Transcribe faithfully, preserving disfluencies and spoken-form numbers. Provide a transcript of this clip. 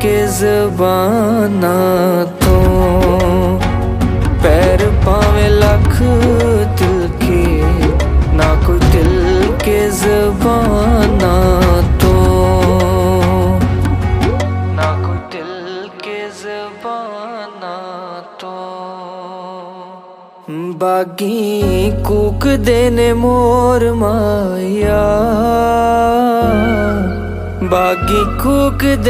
के ज़बाना तो पैर पावे लख दिल के, ना कोई दिल के ज़बाना तो, ना कोई दिल के ज़बाना तो। बागी कूक देने मोर माया, बागी कूक दे